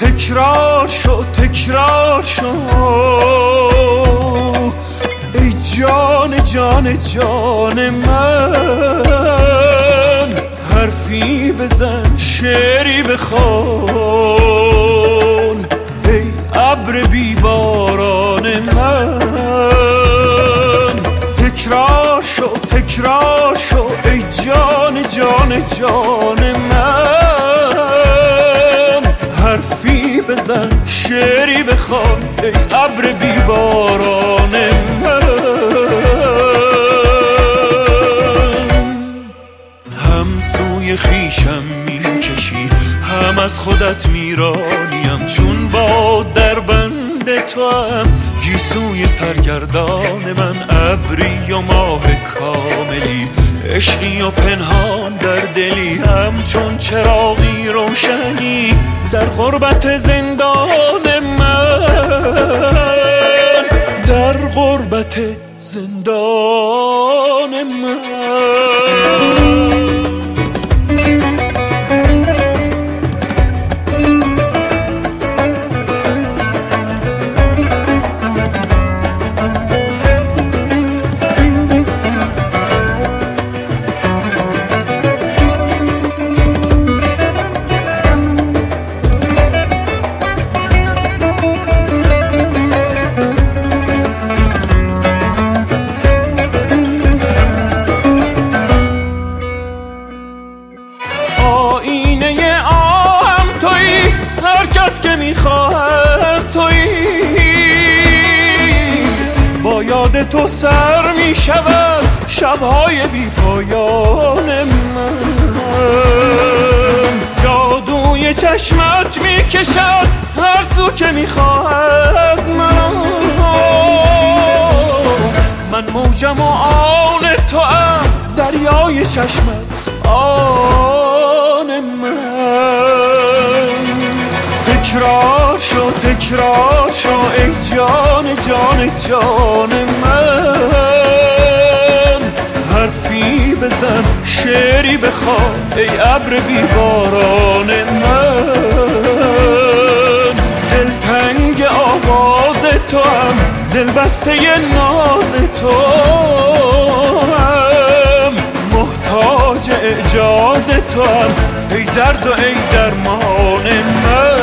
تکرار شو تکرار شو ای جان جان جان من، حرفی بزن شعری بخوان ای ابر بی باران من. تکرار شو تکرار شو ای جان جان جان من، حرفی بزن شعری بخوان ای ابر بی باران من. هم سوی خویشم میکشی هم از خودت میرانیم، چون با در بند تو هم گیسوی سرگردان من. ابری و ماه کاملی، عشقی و پنهان در دلی، همچون چراغی روشنی در غربت زندان من، در غربت زندان من. هر کس که میخواهم تویی، با یاد تو سر میشود شبهای بی پایان من. جادوی چشمت میکشد هر سو که میخواهد من موجم و آن تو ام، دریای چشمت آن من. تکرار شو تکرار شو ای جان جان جان من، حرفی بزن شعری بخوان ای ابر بی باران من. دلتنگ آواز تو هم، دل بسته ناز تو هم، محتاج اعجاز تو هم ای درد و ای درمان من.